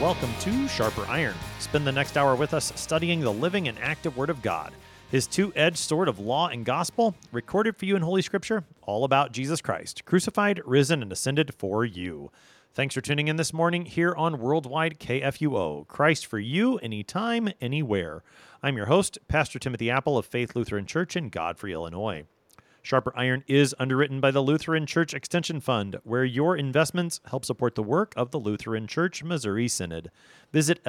welcome to Sharper Iron. Spend the next hour with us studying the living and active Word of God, His two-edged sword of law and gospel, recorded for you in Holy Scripture, all about Jesus Christ, crucified, risen, and ascended for you. Thanks for tuning in this morning here on Worldwide KFUO, Christ for you, anytime, anywhere. I'm your host, Pastor Timothy Apple of Faith Lutheran Church in Godfrey, Illinois. Sharper Iron is underwritten by the Lutheran Church Extension Fund, where your investments help support the work of the Lutheran Church Missouri Synod. Visit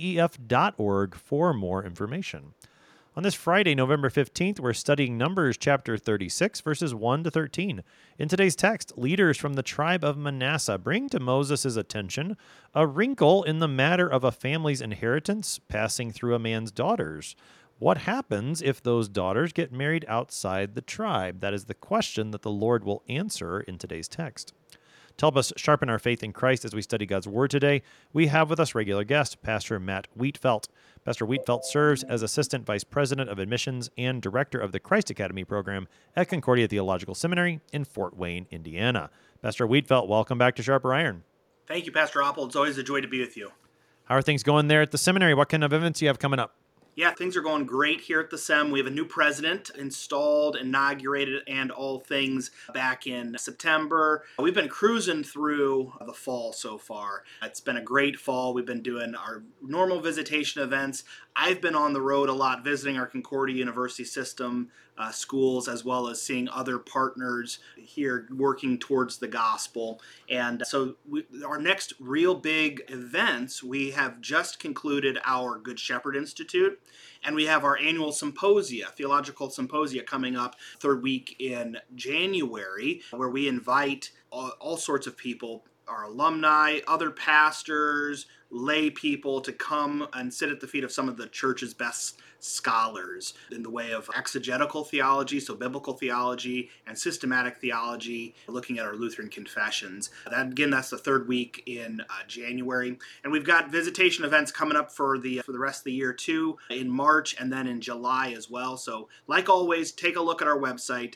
lcef.org for more information. On this Friday, November 15th, we're studying Numbers chapter 36, verses 1 to 13. In today's text, leaders from the tribe of Manasseh bring to Moses' attention a wrinkle in the matter of a family's inheritance passing through a man's daughters. What happens if those daughters get married outside the tribe? That is the question that the Lord will answer in today's text. To help us sharpen our faith in Christ as we study God's Word today, we have with us regular guest, Pastor Matt Wheatfelt. Pastor Wheatfelt serves as Assistant Vice President of Admissions and Director of the Christ Academy program at Concordia Theological Seminary in Fort Wayne, Indiana. Pastor Wheatfelt, welcome back to Sharper Iron. Thank you, Pastor Apple. It's always a joy to be with you. How are things going there at the seminary? What kind of events do you have coming up? Yeah, things are going great here at the SEM. We have a new president installed, inaugurated, and all things back in September. We've been cruising through the fall so far. It's been a great fall. We've been doing our normal visitation events. I've been on the road a lot visiting our Concordia University system schools, as well as seeing other partners here working towards the gospel. And so our next real big events, we have just concluded our Good Shepherd Institute, and we have our annual symposia, theological symposia, coming up third week in January, where we invite all sorts of people, our alumni, other pastors, lay people, to come and sit at the feet of some of the church's best scholars in the way of exegetical theology, so biblical theology, and systematic theology, looking at our Lutheran confessions. That's the third week in January. And we've got visitation events coming up for the rest of the year too, in March and then in July as well. So like always, take a look at our website,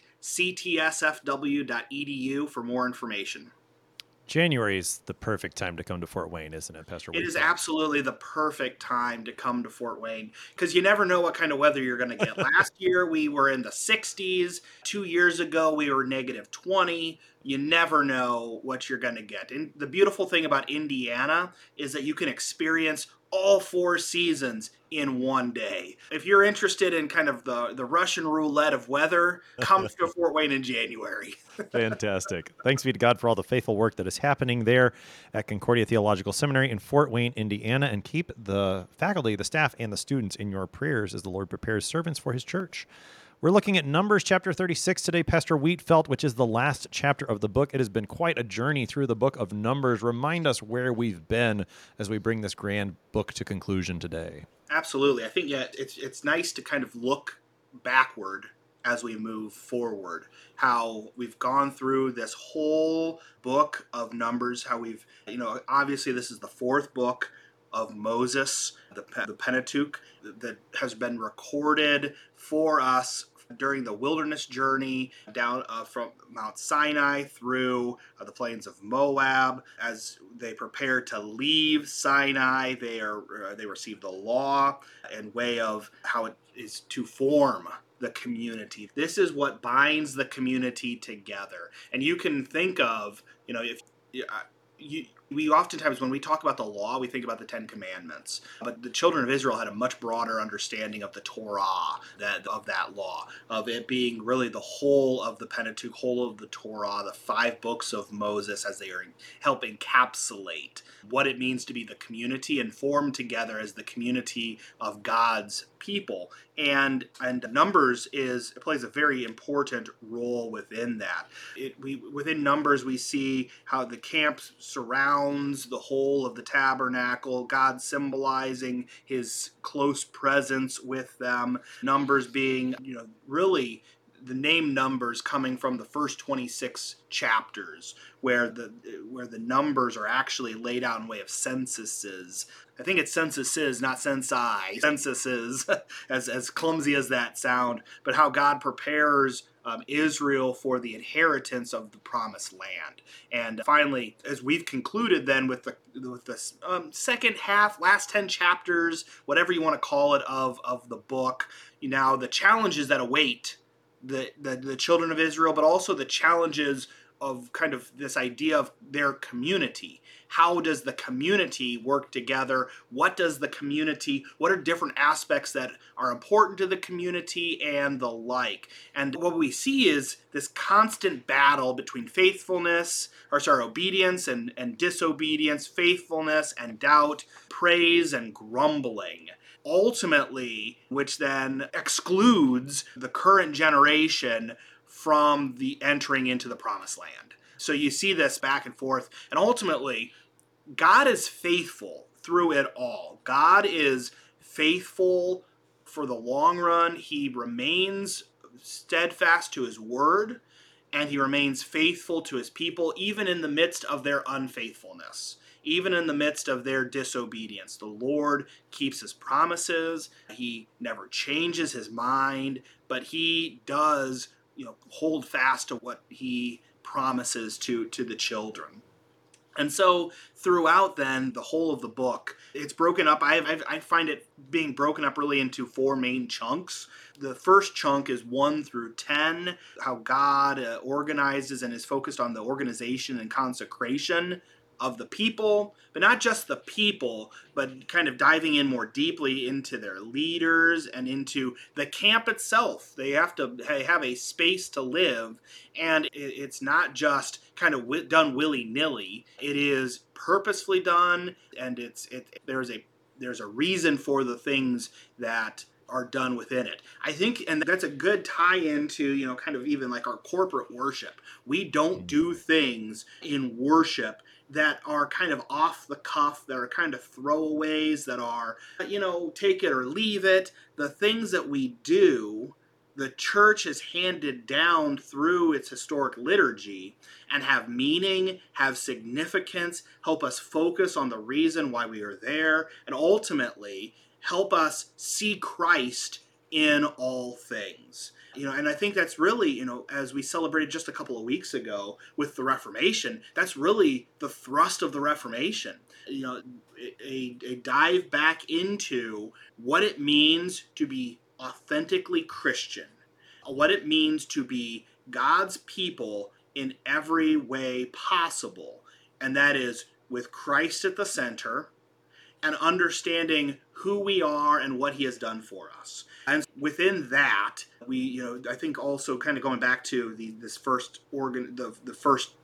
ctsfw.edu, for more information. January is the perfect time to come to Fort Wayne, isn't it, Pastor Wheatfelt? It is absolutely the perfect time to come to Fort Wayne, because you never know what kind of weather you're going to get. Last year we were in the 60s. 2 years ago we were negative 20. You never know what you're going to get. And the beautiful thing about Indiana is that you can experience all 4 seasons in one day. If you're interested in kind of the Russian roulette of weather, come to Fort Wayne in January. Fantastic. Thanks be to God for all the faithful work that is happening there at Concordia Theological Seminary in Fort Wayne, Indiana, and keep the faculty, the staff, and the students in your prayers as the Lord prepares servants for His church. We're looking at Numbers chapter 36 today, Pastor Wheatfelt, which is the last chapter of the book. It has been quite a journey through the book of Numbers. Remind us where we've been as we bring this grand book to conclusion today. Absolutely. I think it's nice to kind of look backward as we move forward, how we've gone through this whole book of Numbers, how we've, obviously this is the 4th book of Moses, the Pentateuch, that has been recorded for us during the wilderness journey down from Mount Sinai through the plains of Moab. As they prepare to leave Sinai, they receive the law and way of how it is to form the community. This is what binds the community together. And you can think of, we oftentimes, when we talk about the law, we think about the 10 Commandments. But the children of Israel had a much broader understanding of the Torah, of that law, of it being really the whole of the Pentateuch, whole of the Torah, the 5 books of Moses, as they help encapsulate what it means to be the community and form together as the community of God's people. And Numbers plays a very important role within that. Within Numbers, we see how the camp surrounds the whole of the tabernacle, God symbolizing His close presence with them. Numbers being, really the name Numbers coming from the first 26 chapters, where the numbers are actually laid out in way of censuses. I think it's censuses, not censi. Censuses, as clumsy as that sound, but how God prepares Israel for the inheritance of the promised land. And finally, as we've concluded then with the second half, last 10 chapters, whatever you want to call it, of the book, now the challenges that await the children of Israel, but also the challenges of kind of this idea of their community. How does the community work together? What are different aspects that are important to the community and the like? And what we see is this constant battle between obedience and disobedience, faithfulness and doubt, praise and grumbling. Ultimately, which then excludes the current generation from the entering into the promised land. So you see this back and forth, and ultimately, God is faithful through it all. God is faithful for the long run. He remains steadfast to his word, and he remains faithful to his people, even in the midst of their unfaithfulness, even in the midst of their disobedience. The Lord keeps his promises. He never changes his mind, but he does, hold fast to what he promises to the children. And so throughout then the whole of the book, it's broken up. I find it being broken up really into four main chunks. The first chunk is 1 through 10, how God organizes and is focused on the organization and consecration of the people, but not just the people, but kind of diving in more deeply into their leaders and into the camp itself. They have to have a space to live, and it's not just kind of done willy-nilly. It is purposefully done, and there's a reason for the things that are done within it. I think, and that's a good tie-in to, kind of even like our corporate worship. We don't do things in worship that are kind of off the cuff, that are kind of throwaways, that are, take it or leave it. The things that we do, the church has handed down through its historic liturgy and have meaning, have significance, help us focus on the reason why we are there, and ultimately help us see Christ in all things. And I think that's really, as we celebrated just a couple of weeks ago with the Reformation, that's really the thrust of the Reformation. A dive back into what it means to be authentically Christian, what it means to be God's people in every way possible. And that is with Christ at the center, and understanding who we are and what he has done for us. And within that, we, I think also kind of going back to the first first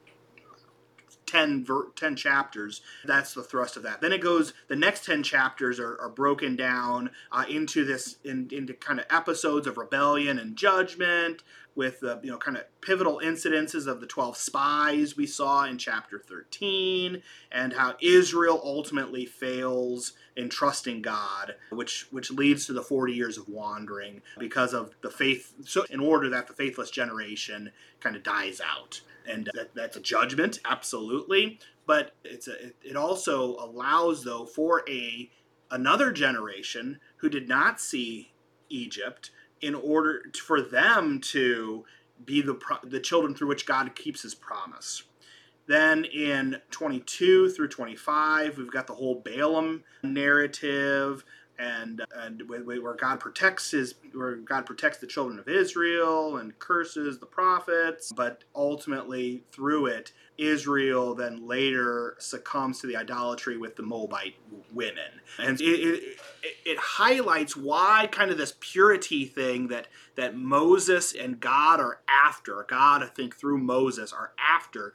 10 chapters, that's the thrust of that. Then it goes, the next 10 chapters are broken down into kind of episodes of rebellion and judgment, with the kind of pivotal incidences of the 12 spies we saw in chapter 13, and how Israel ultimately fails in trusting God, which leads to the 40 years of wandering because of the faith. So in order that the faithless generation kind of dies out. And that's a judgment, absolutely. But it also allows, though, for another generation who did not see Egypt, in order for them to be the children through which God keeps his promise. Then in 22 through 25, we've got the whole Balaam narrative, and where God protects the children of Israel and curses the prophets, but ultimately through it, Israel then later succumbs to the idolatry with the Moabite women. And it highlights why kind of this purity thing that Moses and God are after. God, I think, through Moses are after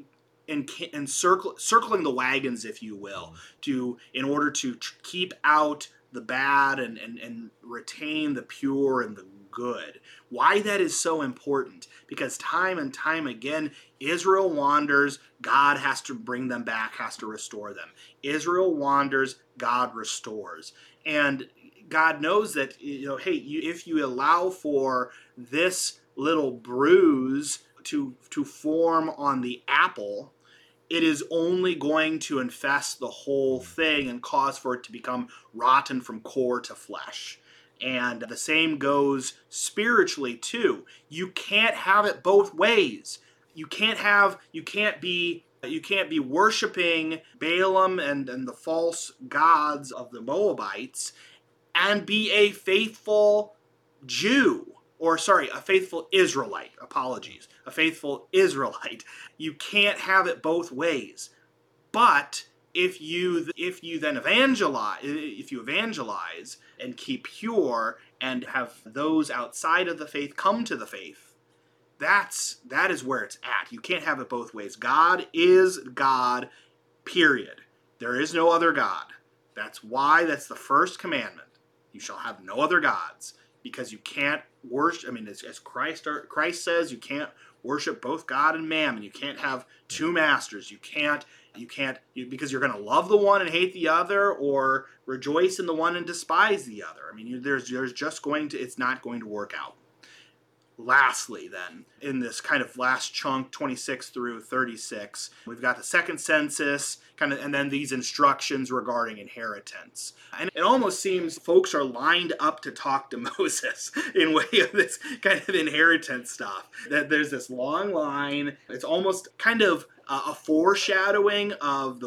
in circling the wagons, if you will, in order to keep out the bad and retain the pure and the good. Why that is so important? Because time and time again, Israel wanders, God has to bring them back, has to restore them. Israel wanders, God restores. And God knows that, hey, if you allow for this little bruise to form on the apple, it is only going to infest the whole thing and cause for it to become rotten from core to flesh. And the same goes spiritually too. You can't have it both ways. You can't be worshiping Balaam and the false gods of the Moabites and be a faithful Jew. Or sorry, a faithful Israelite. Apologies. A faithful Israelite. You can't have it both ways. But if you then evangelize and keep pure and have those outside of the faith come to the faith, that is where it's at. You can't have it both ways. God is God, period. There is no other God. That's the first commandment. You shall have no other gods. Because you can't worship, as Christ says, you can't worship both God and mammon. You can't have two masters. You can't because you're going to love the one and hate the other, or rejoice in the one and despise the other. It's not going to work out. Lastly, then, in this kind of last chunk, 26 through 36, we've got the second census, and then these instructions regarding inheritance. And it almost seems folks are lined up to talk to Moses in way of this kind of inheritance stuff. That there's this long line. It's almost kind of a foreshadowing of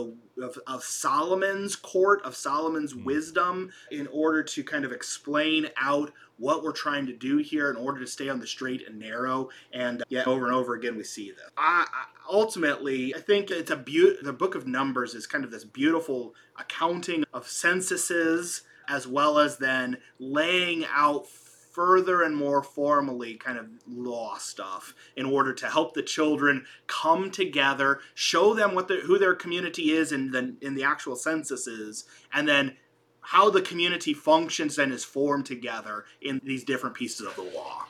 Solomon's court, of Solomon's wisdom, in order to kind of explain out what we're trying to do here in order to stay on the straight and narrow. And yet over and over again we see this. Ultimately, I think it's the book of Numbers is kind of this beautiful accounting of censuses, as well as then laying out further and more formally kind of law stuff in order to help the children come together, show them who their community is in the actual censuses, and then how the community functions and is formed together in these different pieces of the law.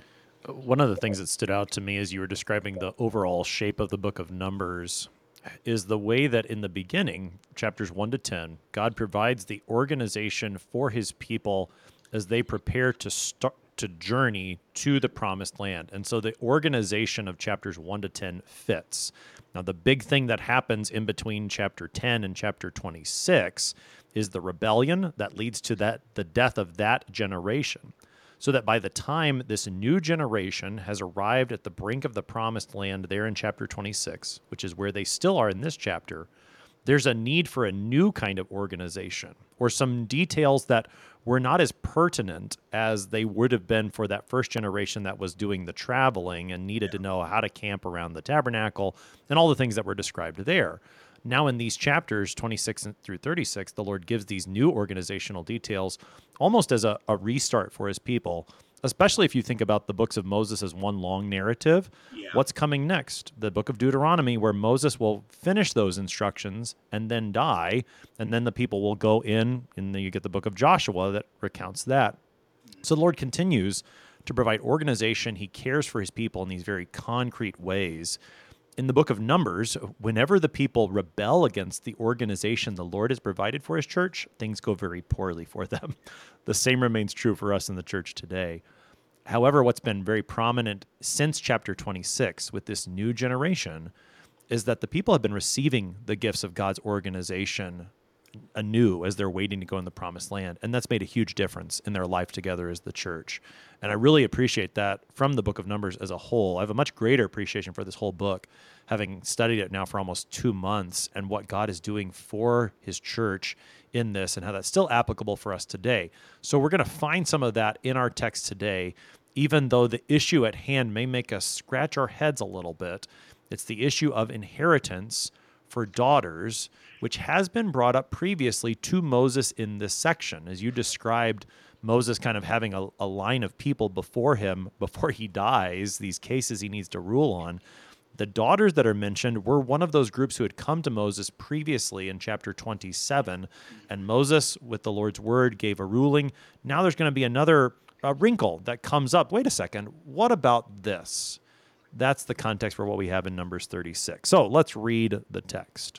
One of the things that stood out to me as you were describing the overall shape of the book of Numbers is the way that in the beginning, chapters 1 to 10, God provides the organization for his people as they prepare to journey to the promised land. And so the organization of chapters 1 to 10 fits. Now, the big thing that happens in between chapter 10 and chapter 26 is the rebellion that leads to the death of that generation. So that by the time this new generation has arrived at the brink of the promised land there in chapter 26, which is where they still are in this chapter, there's a need for a new kind of organization, or some details that were not as pertinent as they would have been for that first generation that was doing the traveling and needed to know how to camp around the tabernacle and all the things that were described there. Now in these chapters, 26 through 36, the Lord gives these new organizational details almost as a restart for his people, especially if you think about the books of Moses as one long narrative. Yeah. What's coming next? The book of Deuteronomy, where Moses will finish those instructions and then die, and then the people will go in, and then you get the book of Joshua that recounts that. So the Lord continues to provide organization. He cares for his people in these very concrete ways. In the book of Numbers, whenever the people rebel against the organization the Lord has provided for his church, things go very poorly for them. The same remains true for us in the church today. However, what's been very prominent since chapter 26 with this new generation is that the people have been receiving the gifts of God's organization anew as they're waiting to go in the promised land. And that's made a huge difference in their life together as the church. And I really appreciate that from the book of Numbers as a whole. I have a much greater appreciation for this whole book, having studied it now for almost 2 months, and what God is doing for his church in this and how that's still applicable for us today. So we're going to find some of that in our text today, even though the issue at hand may make us scratch our heads a little bit. It's the issue of inheritance for daughters, which has been brought up previously to Moses in this section. As you described, Moses kind of having a line of people before him before he dies, these cases he needs to rule on. The daughters that are mentioned were one of those groups who had come to Moses previously in chapter 27, and Moses, with the Lord's word, gave a ruling. Now there's going to be another wrinkle that comes up. Wait a second, what about this? That's the context for what we have in Numbers 36. So let's read the text.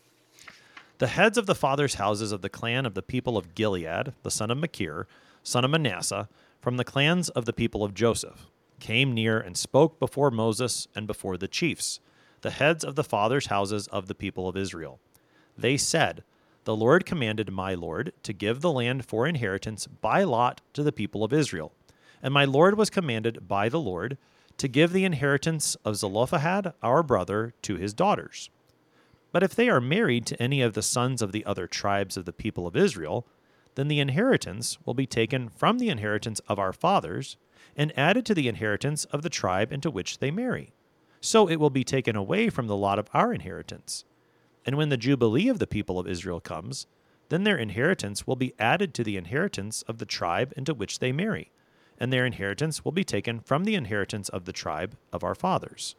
The heads of the fathers' houses of the clan of the people of Gilead, the son of Machir, son of Manasseh, from the clans of the people of Joseph. came near and spoke before Moses and before the chiefs, the heads of the fathers' houses of the people of Israel. They said, "The Lord commanded my Lord to give the land for inheritance by lot to the people of Israel. And my Lord was commanded by the Lord to give the inheritance of Zelophehad, our brother, to his daughters. But if they are married to any of the sons of the other tribes of the people of Israel, then the inheritance will be taken from the inheritance of our fathers and added to the inheritance of the tribe into which they marry. So it will be taken away from the lot of our inheritance. And when the Jubilee of the people of Israel comes, then their inheritance will be added to the inheritance of the tribe into which they marry, and their inheritance will be taken from the inheritance of the tribe of our fathers."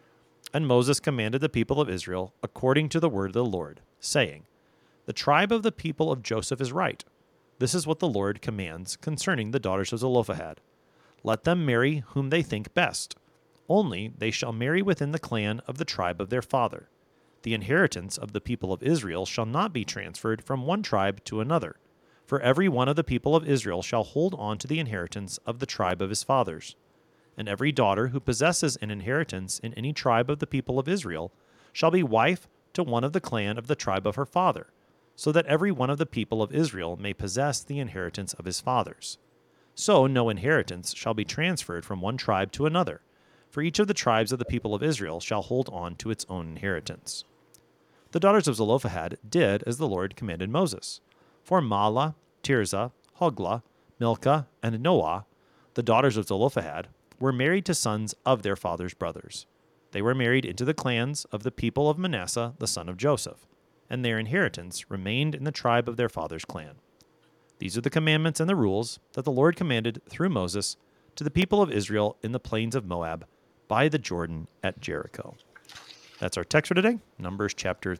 And Moses commanded the people of Israel according to the word of the Lord, saying, "The tribe of the people of Joseph is right. This is what the Lord commands concerning the daughters of Zelophehad. Let them marry whom they think best. Only they shall marry within the clan of the tribe of their father. The inheritance of the people of Israel shall not be transferred from one tribe to another, for every one of the people of Israel shall hold on to the inheritance of the tribe of his fathers. And every daughter who possesses an inheritance in any tribe of the people of Israel shall be wife to one of the clan of the tribe of her father, so that every one of the people of Israel may possess the inheritance of his fathers. So no inheritance shall be transferred from one tribe to another, for each of the tribes of the people of Israel shall hold on to its own inheritance." The daughters of Zelophehad did as the Lord commanded Moses. For Mahlah, Tirzah, Hoglah, Milcah, and Noah, the daughters of Zelophehad, were married to sons of their father's brothers. They were married into the clans of the people of Manasseh, the son of Joseph, and their inheritance remained in the tribe of their father's clan. These are the commandments and the rules that the Lord commanded through Moses to the people of Israel in the plains of Moab by the Jordan at Jericho. That's our text for today, Numbers chapter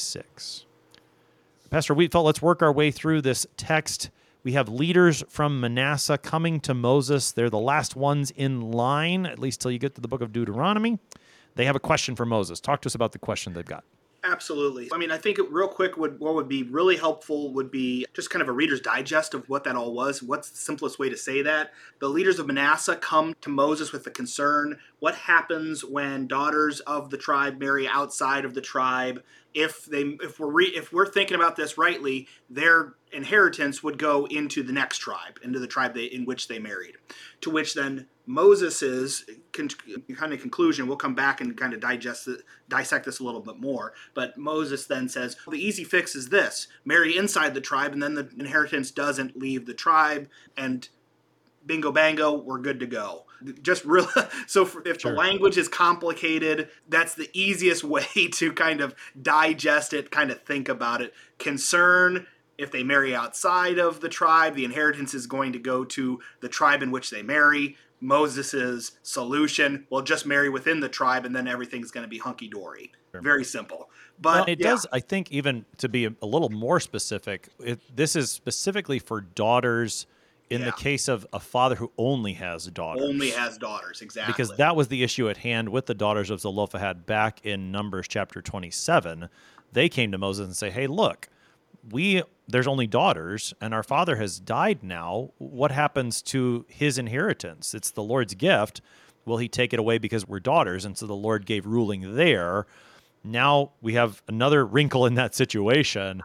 36. Pastor Wheatfeld, let's work our way through this text. We have leaders from Manasseh coming to Moses. They're the last ones in line, at least till you get to the book of Deuteronomy. They have a question for Moses. Talk to us about the question they've got. Absolutely. I mean, I think real quick, what would be really helpful would be just kind of a Reader's Digest of what that all was. What's the simplest way to say that? The leaders of Manasseh come to Moses with the concern, what happens when daughters of the tribe marry outside of the tribe? If we're thinking about this rightly, their inheritance would go into the next tribe, into the tribe in which they married. To which then Moses's kind of conclusion, we'll come back and kind of dissect this a little bit more, but Moses then says, the easy fix is this: marry inside the tribe, and then the inheritance doesn't leave the tribe, and bingo bango, we're good to go. Just real. So if Sure. The language is complicated, that's the easiest way to kind of digest it, kind of think about it. Concern: if they marry outside of the tribe, the inheritance is going to go to the tribe in which they marry. Moses' solution: well, just marry within the tribe, and then everything's going to be hunky-dory. Sure. Very simple. But it does, I think, even to be a little more specific, this is specifically for daughters in the case of a father who only has daughters. Only has daughters, exactly. Because that was the issue at hand with the daughters of Zelophehad back in Numbers chapter 27. They came to Moses and say, hey, look, there's only daughters, and our father has died now. What happens to his inheritance? It's the Lord's gift. Will he take it away because we're daughters? And so the Lord gave ruling there. Now we have another wrinkle in that situation.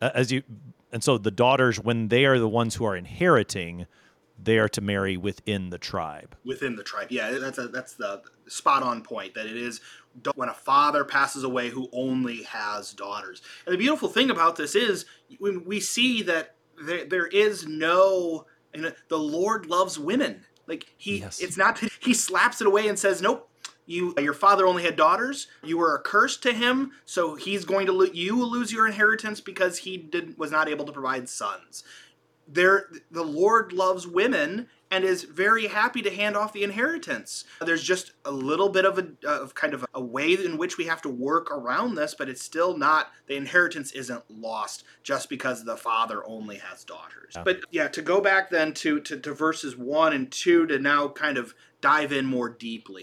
And so the daughters, when they are the ones who are inheriting, they are to marry within the tribe. Within the tribe, yeah, that's the spot on point, that it is when a father passes away who only has daughters. And the beautiful thing about this is when we see that there is no, the Lord loves women. Like it's not that he slaps it away and says, nope, your father only had daughters. You were a curse to him, so he's going to you will lose your inheritance because he was not able to provide sons. The Lord loves women and is very happy to hand off the inheritance. There's just a little bit of kind of a way in which we have to work around this, but it's still not, the inheritance isn't lost just because the father only has daughters. Yeah. But yeah, to go back then to verses 1 and 2 to now kind of dive in more deeply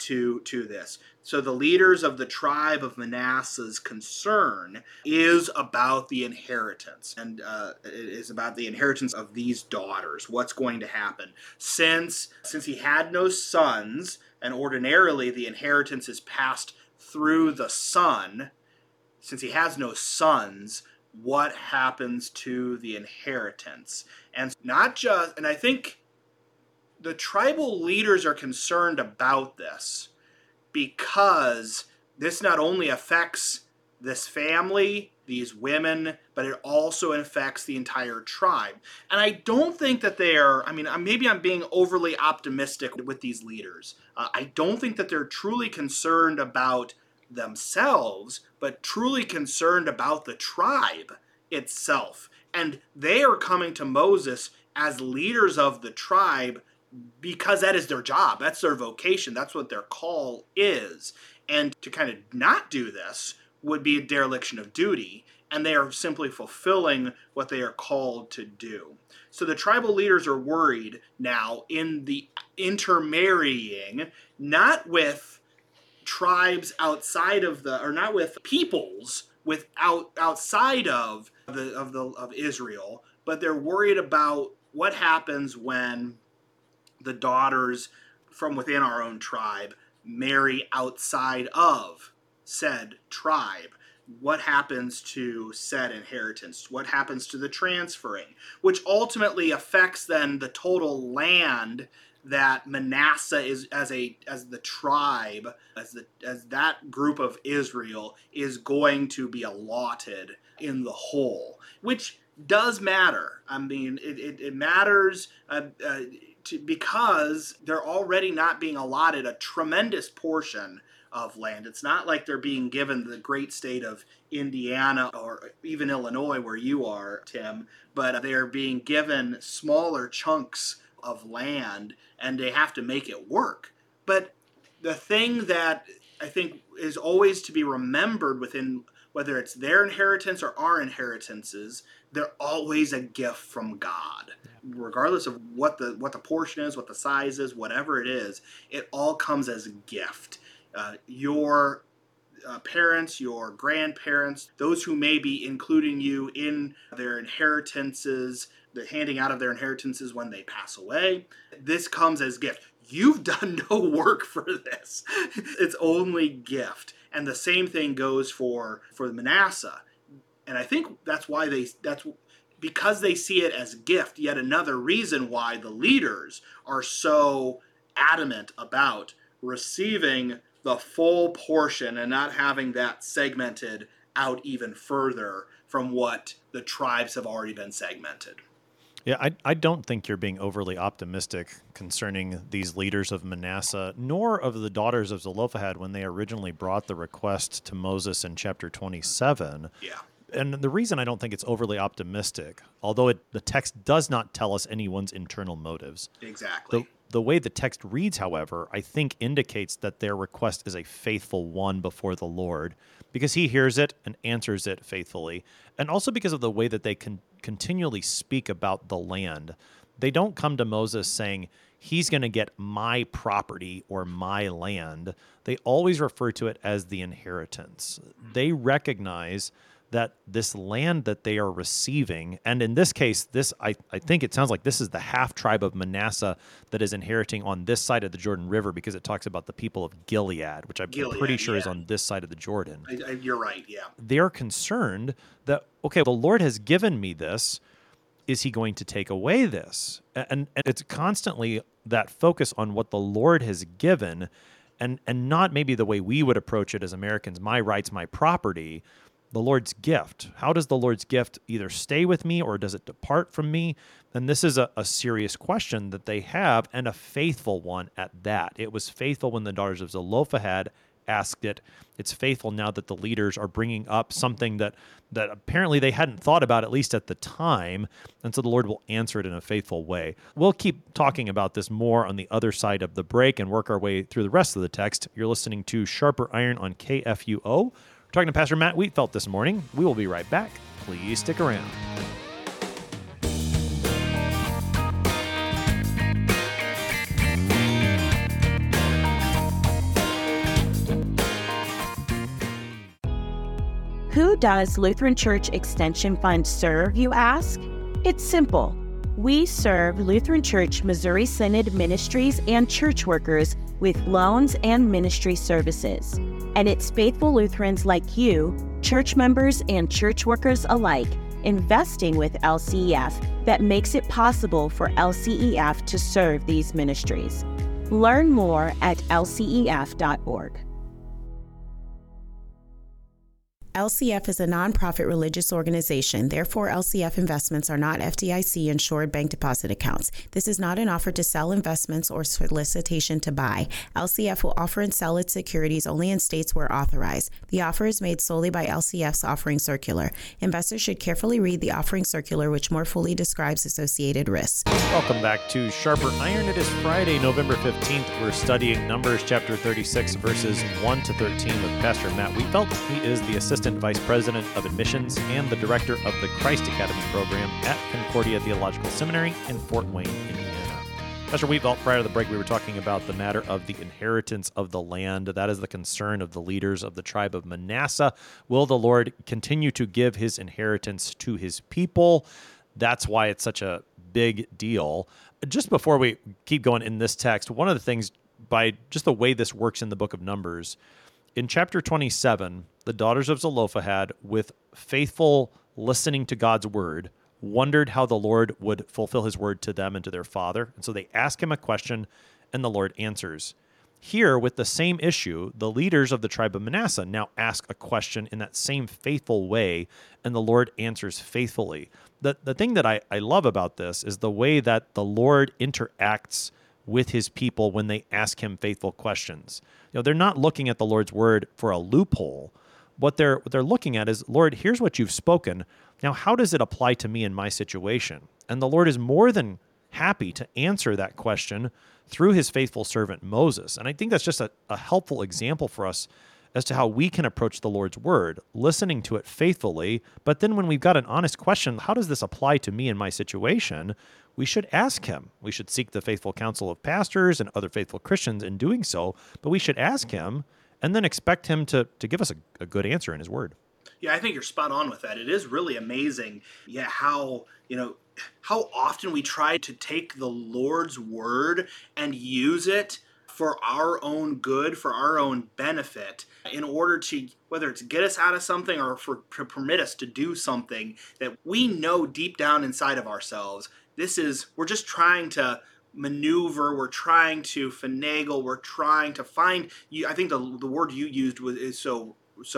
to this. So the leaders of the tribe of Manasseh's concern is about the inheritance, and it is about the inheritance of these daughters. What's going to happen? Since he had no sons, and ordinarily the inheritance is passed through the son, since he has no sons, what happens to the inheritance? And I think the tribal leaders are concerned about this because this not only affects this family, these women, but it also affects the entire tribe. And I don't think that maybe I'm being overly optimistic with these leaders. I don't think that they're truly concerned about themselves, but truly concerned about the tribe itself. And they are coming to Moses as leaders of the tribe because that is their job. That's their vocation. That's what their call is. And to kind of not do this would be a dereliction of duty, and they are simply fulfilling what they are called to do. So the tribal leaders are worried now in the intermarrying, not with tribes outside of not with peoples outside of Israel, but they're worried about what happens when the daughters from within our own tribe marry outside of said tribe. What happens to said inheritance? What happens to the transferring? Which ultimately affects then the total land that Manasseh is as the tribe, as that group of Israel is going to be allotted in the whole, which does matter. I mean, it matters because they're already not being allotted a tremendous portion of land. It's not like they're being given the great state of Indiana or even Illinois where you are, Tim, but they're being given smaller chunks of land and they have to make it work. But the thing that I think is always to be remembered within, whether it's their inheritance or our inheritances, they're always a gift from God. Regardless of what the portion is, what the size is, whatever it is, it all comes as a gift. Your parents, your grandparents, those who may be including you in their inheritances, the handing out of their inheritances when they pass away, this comes as gift. You've done no work for this. It's only gift. And the same thing goes for Manasseh. And I think that's because they see it as gift, yet another reason why the leaders are so adamant about receiving the full portion and not having that segmented out even further from what the tribes have already been segmented. Yeah, I don't think you're being overly optimistic concerning these leaders of Manasseh, nor of the daughters of Zelophehad when they originally brought the request to Moses in chapter 27. Yeah. And the reason I don't think it's overly optimistic, although the text does not tell us anyone's internal motives. Exactly. The way the text reads, however, I think indicates that their request is a faithful one before the Lord, because he hears it and answers it faithfully, and also because of the way that they continually speak about the land. They don't come to Moses saying, he's going to get my property or my land. They always refer to it as the inheritance. They recognize that this land that they are receiving, and in this case, I think it sounds like this is the half tribe of Manasseh that is inheriting on this side of the Jordan River, because it talks about the people of Gilead, which I'm pretty sure is on this side of the Jordan. You're right, yeah. They're concerned that, okay, the Lord has given me this. Is he going to take away this? And it's constantly that focus on what the Lord has given, and not maybe the way we would approach it as Americans, my rights, my property. The Lord's gift. How does the Lord's gift either stay with me or does it depart from me? And this is a serious question that they have, and a faithful one at that. It was faithful when the daughters of Zelophehad asked it. It's faithful now that the leaders are bringing up something that apparently they hadn't thought about, at least at the time, and so the Lord will answer it in a faithful way. We'll keep talking about this more on the other side of the break and work our way through the rest of the text. You're listening to Sharper Iron on KFUO. Talking to Pastor Matt Wheatfelt this morning. We will be right back. Please stick around. does Lutheran Church Extension Fund serve, you ask? It's simple. We serve Lutheran Church Missouri Synod ministries and church workers with loans and ministry services. And it's faithful Lutherans like you, church members and church workers alike, investing with LCEF that makes it possible for LCEF to serve these ministries. Learn more at lcef.org. LCF is a nonprofit religious organization. Therefore, LCF investments are not FDIC-insured bank deposit accounts. This is not an offer to sell investments or solicitation to buy. LCF will offer and sell its securities only in states where authorized. The offer is made solely by LCF's offering circular. Investors should carefully read the offering circular, which more fully describes associated risks. Welcome back to Sharper Iron. It is Friday, November 15th. We're studying Numbers chapter 36, verses 1 to 13 with Pastor Matt Wheatfeld. He is the Assistant Vice President of Admissions and the Director of the Christ Academy program at Concordia Theological Seminary in Fort Wayne, Indiana. Pastor Wheatfeld, prior to the break, we were talking about the matter of the inheritance of the land. That is the concern of the leaders of the tribe of Manasseh. Will the Lord continue to give his inheritance to his people? That's why it's such a big deal. Just before we keep going in this text, one of the things, by just the way this works in the book of Numbers, in chapter 27, the daughters of Zelophehad, with faithful listening to God's word, wondered how the Lord would fulfill his word to them and to their father. And so they ask him a question, and the Lord answers. Here, with the same issue, the leaders of the tribe of Manasseh now ask a question in that same faithful way, and the Lord answers faithfully. The thing that I love about this is the way that the Lord interacts with his people when they ask him faithful questions. You know, they're not looking at the Lord's word for a loophole. What they're looking at is, Lord, here's what you've spoken. Now, how does it apply to me in my situation? And the Lord is more than happy to answer that question through his faithful servant Moses. And I think that's just a helpful example for us as to how we can approach the Lord's word, listening to it faithfully. But then when we've got an honest question, how does this apply to me in my situation? We should ask him. We should seek the faithful counsel of pastors and other faithful Christians in doing so, but we should ask him and then expect him to give us a good answer in his word. Yeah, I think you're spot on with that. It is really amazing, how often we try to take the Lord's word and use it for our own good, for our own benefit, in order to, whether it's get us out of something or to permit us to do something that we know deep down inside of ourselves, we're just trying to maneuver, we're trying to finagle, we're trying to find, I think the word you used is so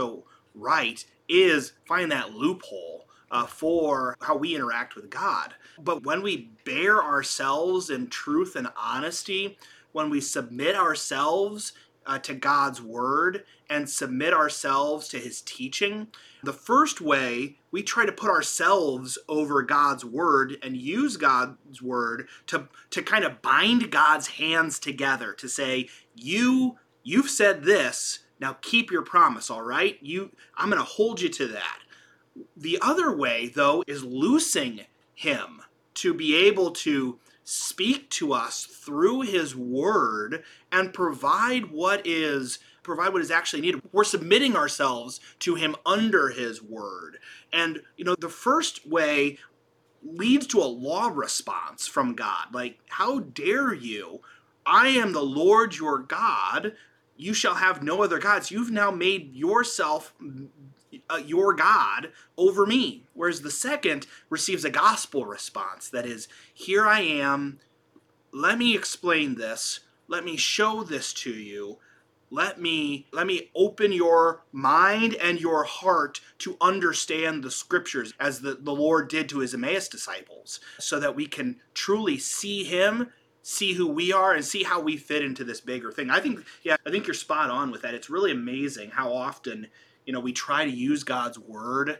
right, is find that loophole for how we interact with God. But when we bear ourselves in truth and honesty, when we submit ourselves to God's word and submit ourselves to his teaching, the first way we try to put ourselves over God's word and use God's word to kind of bind God's hands together to say, you've said this, now keep your promise, all right? I'm going to hold you to that. The other way, though, is loosing him to be able to speak to us through his word and provide what is actually needed. We're submitting ourselves to him under his word. And, the first way leads to a law response from God. Like, how dare you? I am the Lord your God. You shall have no other gods. You've now made yourself your God over me. Whereas the second receives a gospel response. That is, here I am. Let me explain this. Let me show this to you. Let me open your mind and your heart to understand the scriptures as the Lord did to his Emmaus disciples, so that we can truly see him, see who we are, and see how we fit into this bigger thing. I think you're spot on with that. It's really amazing how often, we try to use God's word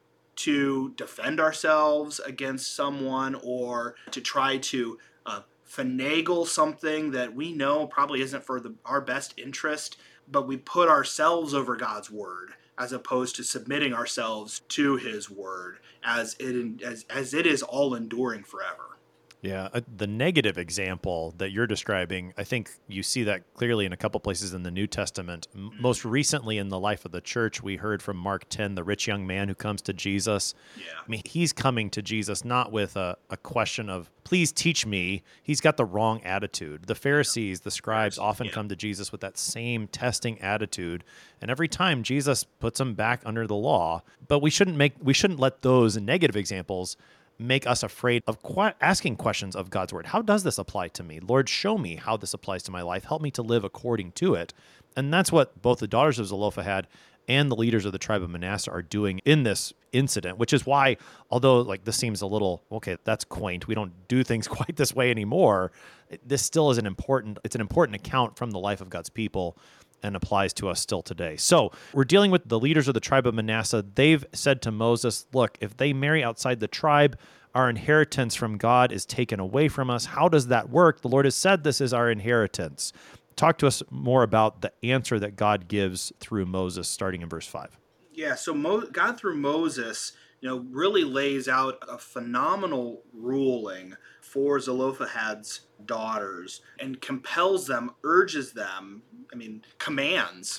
to defend ourselves against someone, or to try to finagle something that we know probably isn't for our best interest, but we put ourselves over God's word as opposed to submitting ourselves to his word as it is all enduring forever. Yeah, the negative example that you're describing, I think you see that clearly in a couple places in the New Testament. Most recently in the life of the church, we heard from Mark 10, the rich young man who comes to Jesus. Yeah. I mean, he's coming to Jesus not with a question of, please teach me. He's got the wrong attitude. The Pharisees, the scribes often come to Jesus with that same testing attitude. And every time Jesus puts them back under the law. But we shouldn't let those negative examples make us afraid of asking questions of God's word. How does this apply to me? Lord, show me how this applies to my life. Help me to live according to it. And that's what both the daughters of Zelophehad and the leaders of the tribe of Manasseh are doing in this incident, which is why, although this seems a little, okay, that's quaint, we don't do things quite this way anymore, this still is an important account from the life of God's people and applies to us still today. So we're dealing with the leaders of the tribe of Manasseh. They've said to Moses, look, if they marry outside the tribe, our inheritance from God is taken away from us. How does that work? The Lord has said this is our inheritance. Talk to us more about the answer that God gives through Moses, starting in verse 5. Yeah, so God through Moses, really lays out a phenomenal ruling for Zelophehad's daughters and compels them, urges them, commands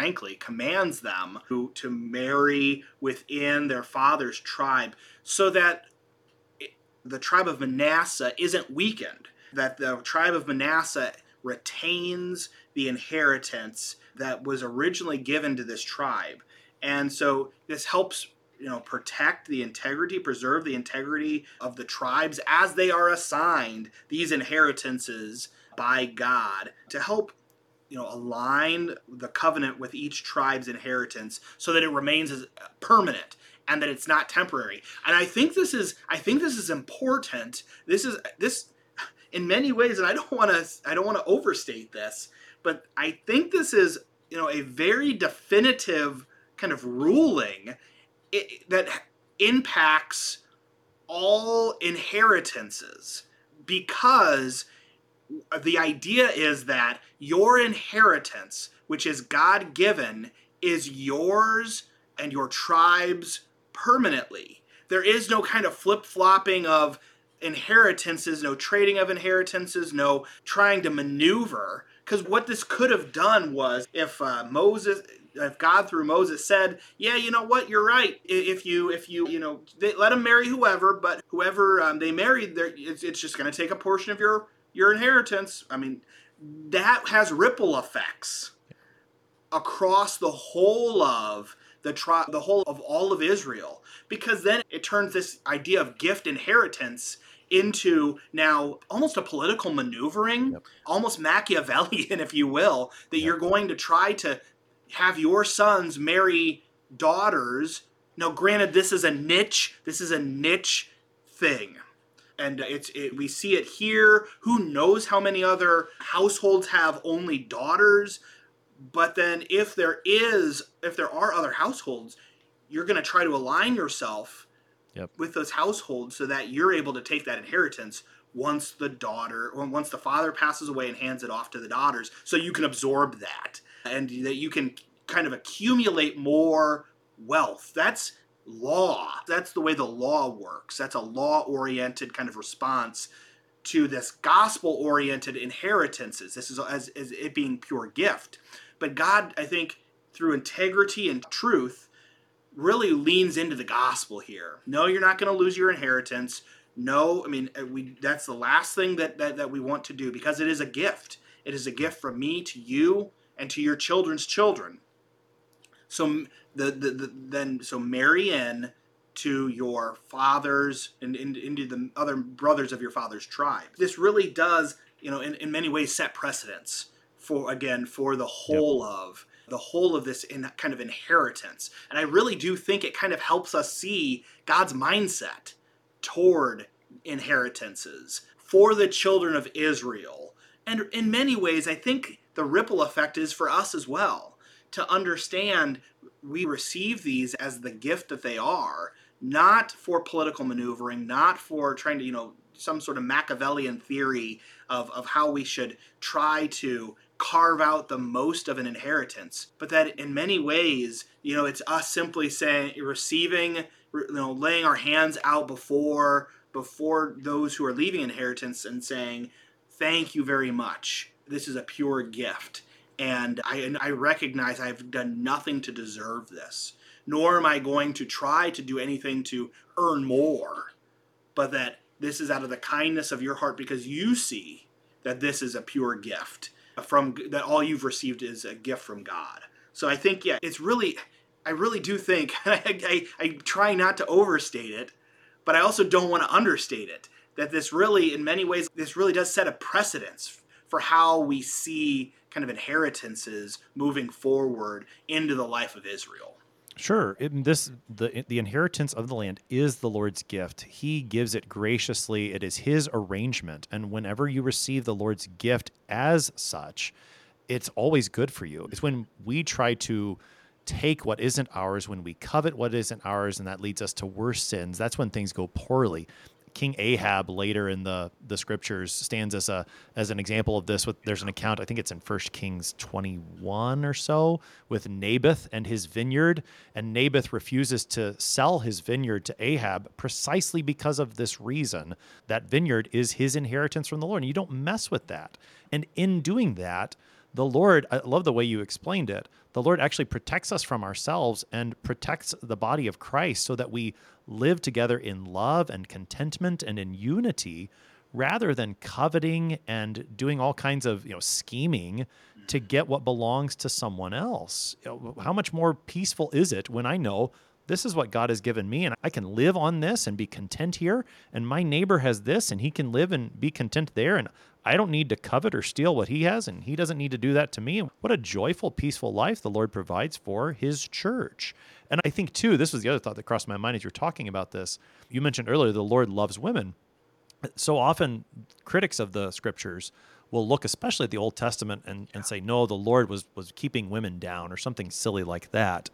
them to marry within their father's tribe so that the tribe of Manasseh isn't weakened, that the tribe of Manasseh retains the inheritance that was originally given to this tribe. And so this helps preserve the integrity of the tribes as they are assigned these inheritances by God to help align the covenant with each tribe's inheritance so that it remains as permanent and that it's not temporary. And I think this is important. This in many ways, and I don't want to overstate this, but I think this is a very definitive kind of ruling that impacts all inheritances, because the idea is that your inheritance, which is God-given, is yours and your tribe's permanently. There is no kind of flip-flopping of inheritances, no trading of inheritances, no trying to maneuver. Because what this could have done was, if God through Moses said, yeah, you know what, you're right. If you let them marry whoever, but whoever they married, it's just going to take a portion of your inheritance. That has ripple effects across the whole of the whole of all of Israel, because then it turns this idea of gift inheritance into now almost a political maneuvering, almost Machiavellian, if you will, that you're going to try to have your sons marry daughters. Now, granted, this is a niche thing. And we see it here. Who knows how many other households have only daughters? But then if there are other households, you're going to try to align yourself with those households so that you're able to take that inheritance once the father passes away and hands it off to the daughters, so you can absorb that and that you can kind of accumulate more wealth. That's law. That's the way the law works. That's a law-oriented kind of response to this gospel-oriented inheritances. This is as it being pure gift. But God, I think, through integrity and truth, really leans into the gospel here. No, you're not going to lose your inheritance. No, that's the last thing that we want to do, because it is a gift. It is a gift from me to you and to your children's children. So so marry in to your fathers and into the other brothers of your father's tribe. This really does, in many ways set precedents for the whole of this kind of inheritance. And I really do think it kind of helps us see God's mindset toward inheritances for the children of Israel. And in many ways, I think the ripple effect is for us as well, to understand we receive these as the gift that they are, not for political maneuvering, not for trying to, some sort of Machiavellian theory of how we should try to carve out the most of an inheritance, but that in many ways, it's us simply saying, receiving, laying our hands out before before those who are leaving inheritance and saying, thank you very much. This is a pure gift. And I recognize I've done nothing to deserve this, nor am I going to try to do anything to earn more, but that this is out of the kindness of your heart because you see that this is a pure gift that all you've received is a gift from God. So I think, it's really, I really do think, I try not to overstate it, but I also don't want to understate it, that this really, in many ways, this really does set a precedence for how we see kind of inheritances moving forward into the life of Israel. Sure. The inheritance of the land is the Lord's gift. He gives it graciously. It is his arrangement. And whenever you receive the Lord's gift as such, it's always good for you. It's when we try to take what isn't ours, when we covet what isn't ours, and that leads us to worse sins, that's when things go poorly. King Ahab later in the scriptures stands as an example of this. There's an account, I think it's in 1 Kings 21 or so, with Naboth and his vineyard, and Naboth refuses to sell his vineyard to Ahab precisely because of this reason. That vineyard is his inheritance from the Lord, and you don't mess with that. And in doing that, the Lord, I love the way you explained it, the Lord actually protects us from ourselves and protects the body of Christ so that we live together in love and contentment and in unity rather than coveting and doing all kinds of scheming to get what belongs to someone else. How much more peaceful is it when I know this is what God has given me, and I can live on this and be content here, and my neighbor has this, and he can live and be content there, and I don't need to covet or steal what he has, and he doesn't need to do that to me. What a joyful, peaceful life the Lord provides for his church. And I think, too, this was the other thought that crossed my mind as you were talking about this. You mentioned earlier the Lord loves women. So often, critics of the scriptures will look especially at the Old Testament and say, no, the Lord was keeping women down or something silly like that.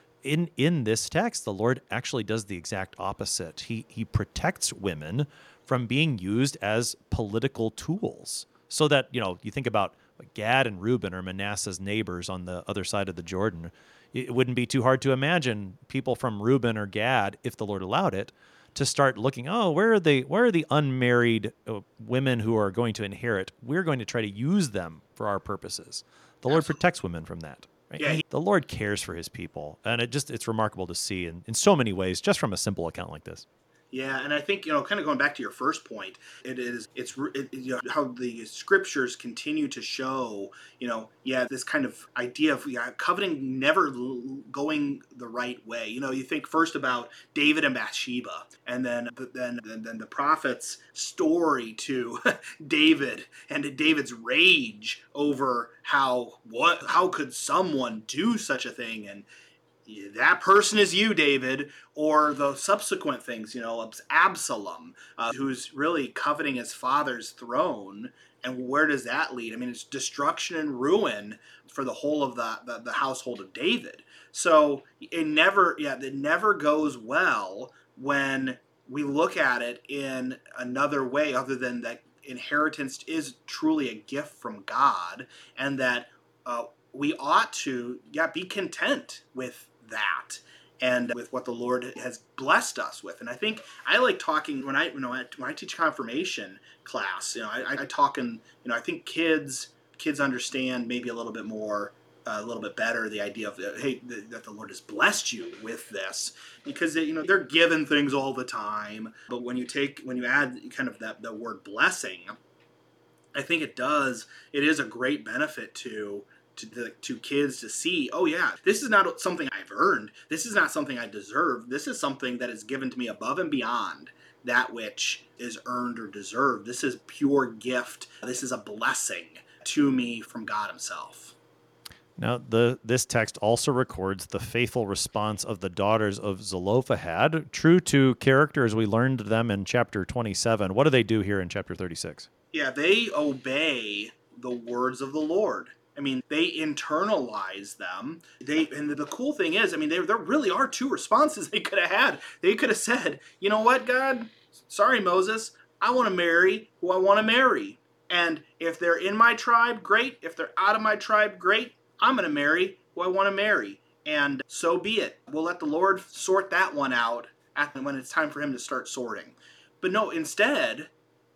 In this text, the Lord actually does the exact opposite. He protects women from being used as political tools. So that, you think about Gad and Reuben are Manasseh's neighbors on the other side of the Jordan. It wouldn't be too hard to imagine people from Reuben or Gad, if the Lord allowed it, to start looking, where are the unmarried women who are going to inherit? We're going to try to use them for our purposes. The Lord protects women from that. Right? Yeah. The Lord cares for his people, and it's remarkable to see in so many ways, just from a simple account like this. Yeah, and I think, kind of going back to your first point, it's how the scriptures continue to show, this kind of idea of coveting never going the right way. You think first about David and Bathsheba, and then the prophet's story to David and David's rage over how could someone do such a thing, and that person is you, David, or the subsequent things, Absalom, who's really coveting his father's throne. And where does that lead? I mean, it's destruction and ruin for the whole of the household of David. So it never goes well when we look at it in another way other than that inheritance is truly a gift from God, and that we ought to be content with that and with what the Lord has blessed us with. And I think I like talking when I teach confirmation class. I talk and I think kids understand maybe a little bit more, a little bit better the idea of that the Lord has blessed you with this, because they're given things all the time. But when you add kind of the word blessing, I think it is a great benefit to kids to see, this is not something I've earned. This is not something I deserve. This is something that is given to me above and beyond that which is earned or deserved. This is pure gift. This is a blessing to me from God himself. Now, this text also records the faithful response of the daughters of Zelophehad, true to character as we learned them in chapter 27. What do they do here in chapter 36? Yeah, they obey the words of the Lord. I mean, they internalize them. And the cool thing is, there really are two responses they could have had. They could have said, you know what, God? Sorry, Moses. I want to marry who I want to marry. And if they're in my tribe, great. If they're out of my tribe, great. I'm going to marry who I want to marry. And so be it. We'll let the Lord sort that one out when it's time for him to start sorting. But no, instead,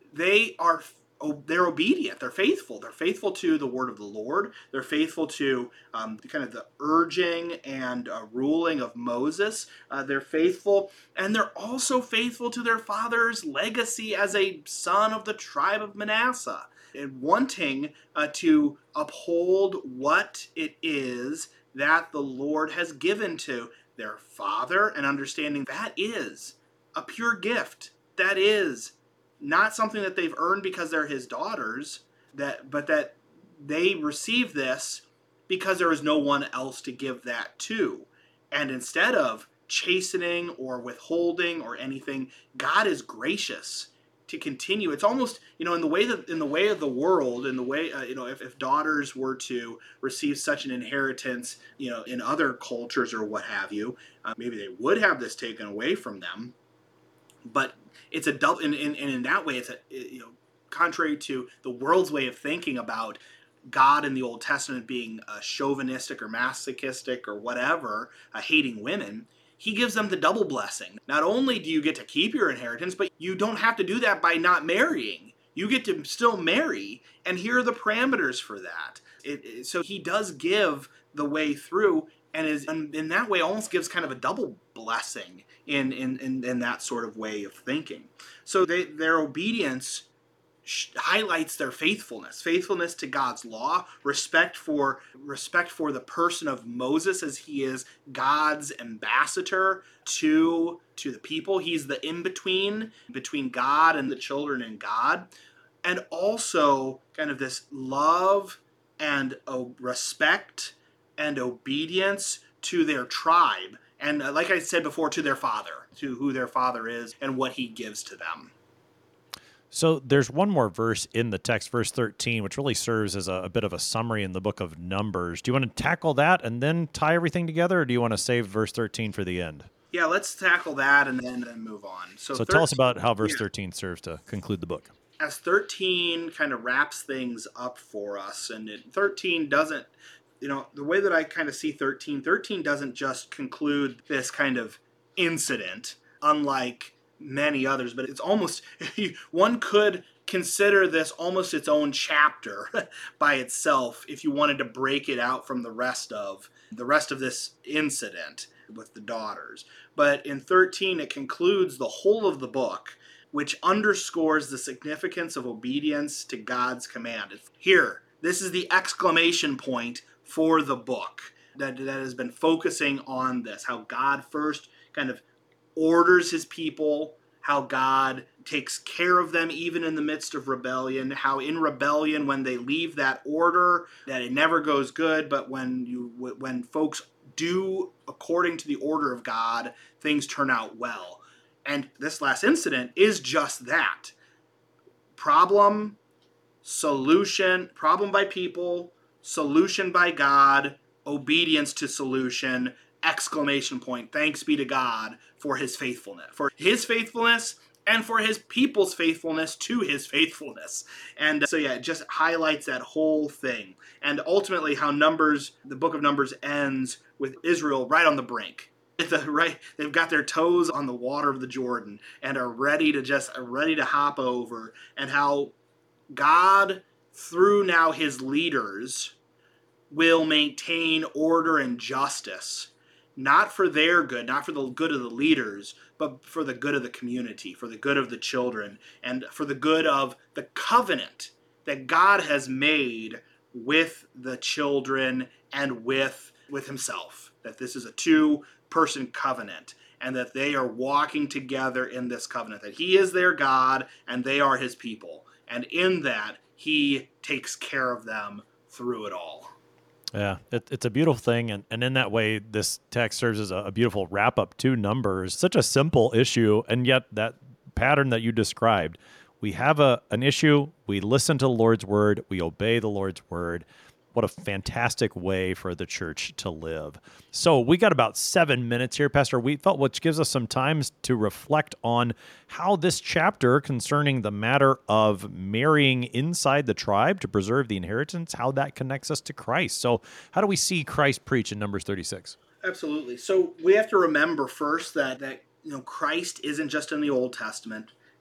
they're obedient. They're faithful. They're faithful to the word of the Lord. They're faithful to kind of the urging and ruling of Moses. They're faithful, and they're also faithful to their father's legacy as a son of the tribe of Manasseh, and wanting to uphold what it is that the Lord has given to their father, and understanding that is a pure gift. That is not something that they've earned because they're his daughters, but that they receive this because there is no one else to give that to. And instead of chastening or withholding or anything, God is gracious to continue. It's almost, in the way of the world, in the way, if daughters were to receive such an inheritance, in other cultures or what have you, maybe they would have this taken away from them. But it's a double, and in that way, it's contrary to the world's way of thinking about God in the Old Testament being chauvinistic or masochistic or whatever, hating women. He gives them the double blessing. Not only do you get to keep your inheritance, but you don't have to do that by not marrying. You get to still marry, and here are the parameters for that. So he does give the way through, and is in that way almost gives kind of a double blessing in that sort of way of thinking. So their obedience highlights their faithfulness to God's law, respect for the person of Moses as he is God's ambassador to the people. He's the in-between between God and the children and God, and also kind of this love and respect and obedience to their tribe, and like I said before, to their father, to who their father is and what he gives to them. So there's one more verse in the text, verse 13, which really serves as a bit of a summary in the book of Numbers. Do you want to tackle that and then tie everything together, or do you want to save verse 13 for the end? Yeah, let's tackle that and then move on. So tell us about how verse 13 serves to conclude the book. As 13 kind of wraps things up for us, and 13 doesn't, the way that I kind of see 13 doesn't just conclude this kind of incident, unlike many others, but it's almost, one could consider this almost its own chapter by itself if you wanted to break it out from the rest of this incident with the daughters. But in 13, it concludes the whole of the book, which underscores the significance of obedience to God's command. Here, this is the exclamation point for the book that has been focusing on this, how God first kind of orders his people, how God takes care of them even in the midst of rebellion, how in rebellion, when they leave that order, that it never goes good, but when folks do according to the order of God, things turn out well. And this last incident is just that. Problem, solution, problem by people, solution by God, obedience to solution, exclamation point. Thanks be to God for his faithfulness and for his people's faithfulness to his faithfulness. And so it just highlights that whole thing. And ultimately how the book of Numbers ends with Israel right on the brink. They've got their toes on the water of the Jordan and are ready to hop over, and how God, through now his leaders, will maintain order and justice, not for their good, not for the good of the leaders, but for the good of the community, for the good of the children, and for the good of the covenant that God has made with the children and with himself. That this is a two-person covenant, and that they are walking together in this covenant, that he is their God and they are his people. And in that, he takes care of them through it all. Yeah, it's a beautiful thing, and in that way, this text serves as a beautiful wrap-up to Numbers. Such a simple issue, and yet that pattern that you described. We have an issue, we listen to the Lord's word, we obey the Lord's word. What a fantastic way for the church to live. So we got about 7 minutes here, Pastor Wheatfeld, which gives us some time to reflect on how this chapter concerning the matter of marrying inside the tribe to preserve the inheritance, how that connects us to Christ. So how do we see Christ preach in Numbers 36? Absolutely. So we have to remember first that Christ isn't just in the Old Testament,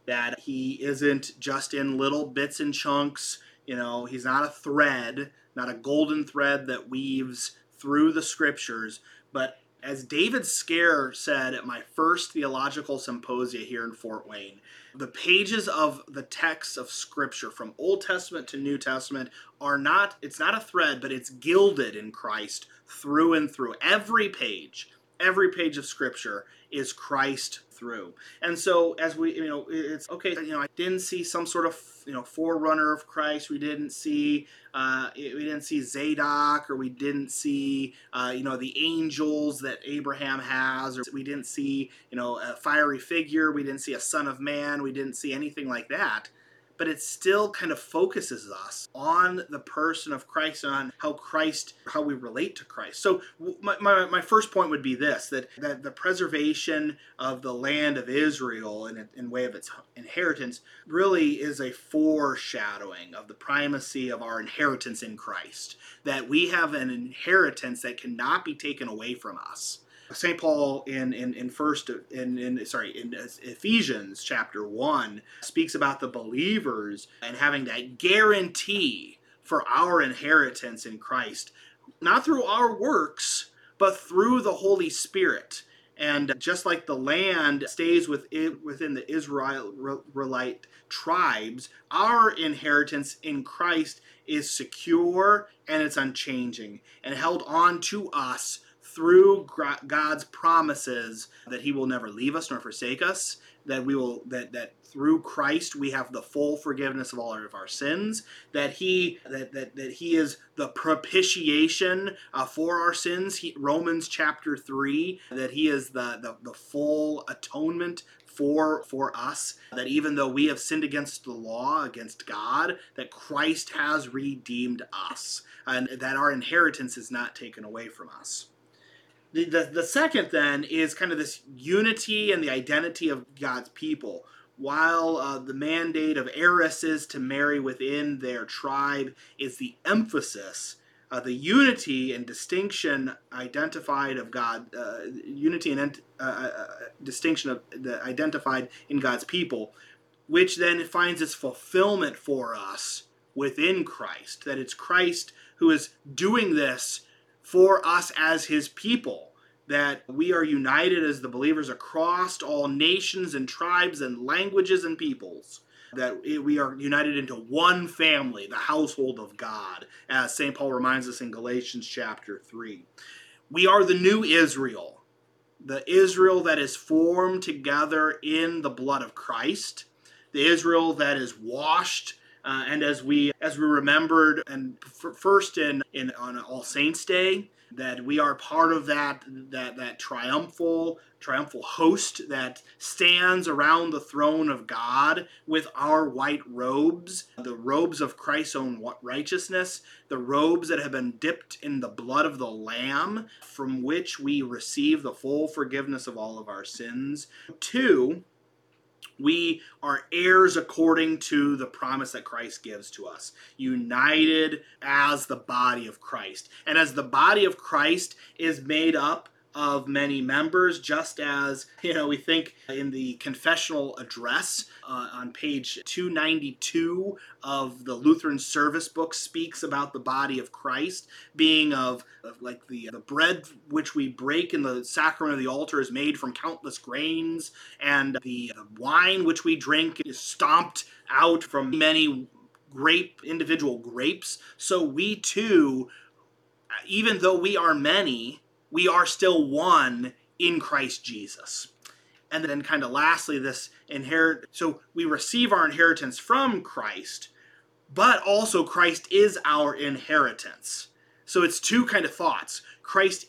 that he isn't just in little bits and chunks. He's not a thread, not a golden thread that weaves through the scriptures, but as David Scare said at my first theological symposia here in Fort Wayne, the pages of the texts of Scripture from Old Testament to New Testament it's not a thread, but it's gilded in Christ through and through. Every page of Scripture is Christ through. And so as it's okay, I didn't see some sort of, forerunner of Christ. We didn't see Zadok, or we didn't see, the angels that Abraham has, or we didn't see, a fiery figure. We didn't see a son of man. We didn't see anything like that. But it still kind of focuses us on the person of Christ and on how we relate to Christ. So my first point would be this, that the preservation of the land of Israel in way of its inheritance really is a foreshadowing of the primacy of our inheritance in Christ, that we have an inheritance that cannot be taken away from us. St. Paul in Ephesians chapter 1 speaks about the believers and having that guarantee for our inheritance in Christ, not through our works, but through the Holy Spirit. And just like the land stays within the Israelite tribes, our inheritance in Christ is secure and it's unchanging and held on to us through God's promises that He will never leave us nor forsake us, that through Christ we have the full forgiveness of all of our sins, that He is the propitiation for our sins. Romans chapter 3, that He is the full atonement for us, that even though we have sinned against the law, against God, that Christ has redeemed us, and that our inheritance is not taken away from us. The second, then, is kind of this unity and the identity of God's people. While the mandate of heiresses to marry within their tribe is the emphasis, the unity and distinction identified of God, identified in God's people, which then finds its fulfillment for us within Christ. That it's Christ who is doing this for us as His people, that we are united as the believers across all nations and tribes and languages and peoples, that we are united into one family, the household of God, as St. Paul reminds us in Galatians chapter 3. We are the new Israel, the Israel that is formed together in the blood of Christ, the Israel that is washed, and as we remembered, and first on All Saints' Day, that we are part of that triumphal host that stands around the throne of God with our white robes, the robes of Christ's own righteousness, the robes that have been dipped in the blood of the Lamb, from which we receive the full forgiveness of all of our sins. 2, we are heirs according to the promise that Christ gives to us, united as the body of Christ. And as the body of Christ is made up of many members, just as, we think in the confessional address on page 292 of the Lutheran Service Book speaks about the body of Christ being of like the bread which we break in the sacrament of the altar is made from countless grains, and the wine which we drink is stomped out from many individual grapes. So we too, even though we are many, we are still one in Christ Jesus. And then kind of lastly, so we receive our inheritance from Christ, but also Christ is our inheritance. So it's two kind of thoughts. Christ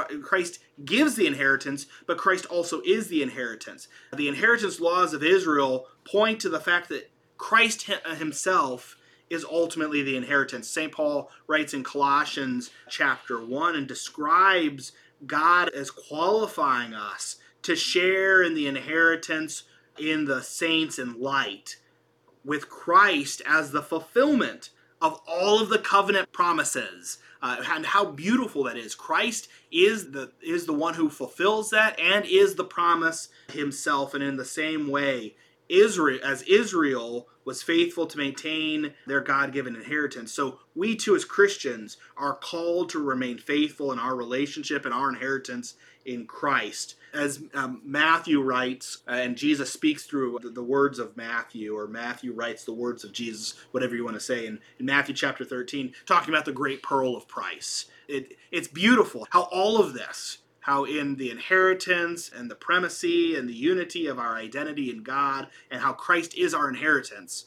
gives the inheritance, but Christ also is the inheritance. The inheritance laws of Israel point to the fact that Christ himself is ultimately the inheritance. St. Paul writes in Colossians chapter 1 and describes God as qualifying us to share in the inheritance in the saints in light, with Christ as the fulfillment of all of the covenant promises. And how beautiful that is. Christ is the one who fulfills that and is the promise himself. And in the same way, Israel was faithful to maintain their God-given inheritance, so we too as Christians are called to remain faithful in our relationship and our inheritance in Christ. As Matthew writes, and Jesus speaks through the words of Matthew, or Matthew writes the words of Jesus, whatever you want to say, in Matthew chapter 13, talking about the great pearl of price. It's beautiful how all of this, how in the inheritance and the primacy and the unity of our identity in God, and how Christ is our inheritance,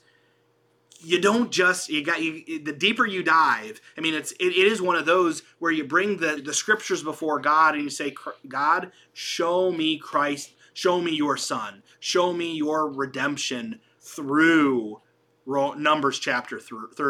you don't just, the deeper you dive, I mean, it is one of those where you bring the scriptures before God and you say, God, show me Christ, show me your son, show me your redemption through Numbers chapter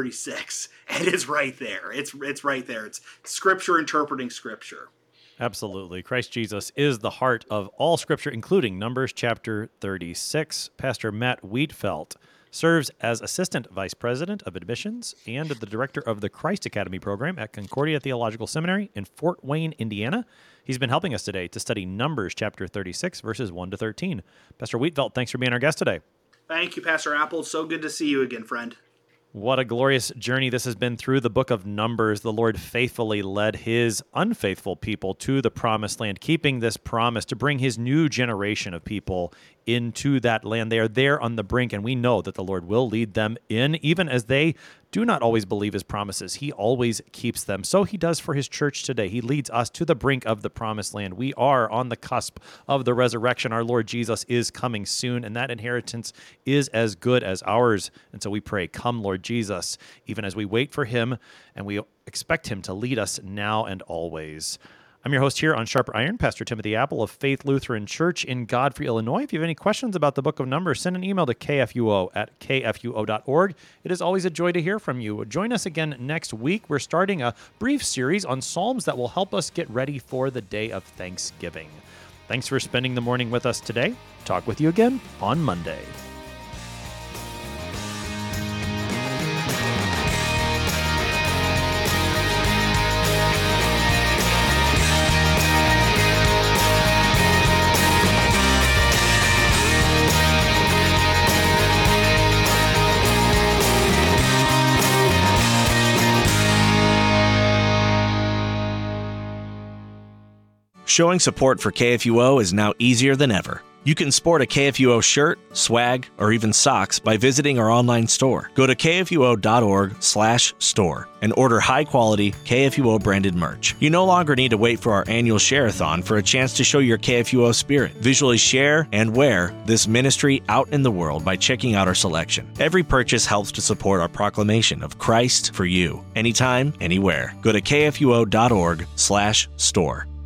36. And it's right there. It's right there. It's scripture interpreting scripture. Absolutely. Christ Jesus is the heart of all scripture, including Numbers chapter 36. Pastor Matt Wiedfelt serves as Assistant Vice President of Admissions and the Director of the Christ Academy program at Concordia Theological Seminary in Fort Wayne, Indiana. He's been helping us today to study Numbers chapter 36, verses 1 to 13. Pastor Wiedfelt, thanks for being our guest today. Thank you, Pastor Apple. It's so good to see you again, friend. What a glorious journey this has been through the book of Numbers. The Lord faithfully led his unfaithful people to the promised land, keeping this promise to bring his new generation of people into that land. They are there on the brink, and we know that the Lord will lead them in, even as they do not always believe his promises. He always keeps them. So he does for his church today. He leads us to the brink of the promised land. We are on the cusp of the resurrection. Our Lord Jesus is coming soon, and that inheritance is as good as ours. And so we pray, come, Lord Jesus, even as we wait for him, and we expect him to lead us now and always. I'm your host here on Sharper Iron, Pastor Timothy Apple of Faith Lutheran Church in Godfrey, Illinois. If you have any questions about the book of Numbers, send an email to kfuo@kfuo.org. It is always a joy to hear from you. Join us again next week. We're starting a brief series on Psalms that will help us get ready for the day of Thanksgiving. Thanks for spending the morning with us today. Talk with you again on Monday. Showing support for KFUO is now easier than ever. You can sport a KFUO shirt, swag, or even socks by visiting our online store. Go to kfuo.org/store and order high-quality KFUO-branded merch. You no longer need to wait for our annual share-a-thon for a chance to show your KFUO spirit. Visually share and wear this ministry out in the world by checking out our selection. Every purchase helps to support our proclamation of Christ for you, anytime, anywhere. Go to kfuo.org/store.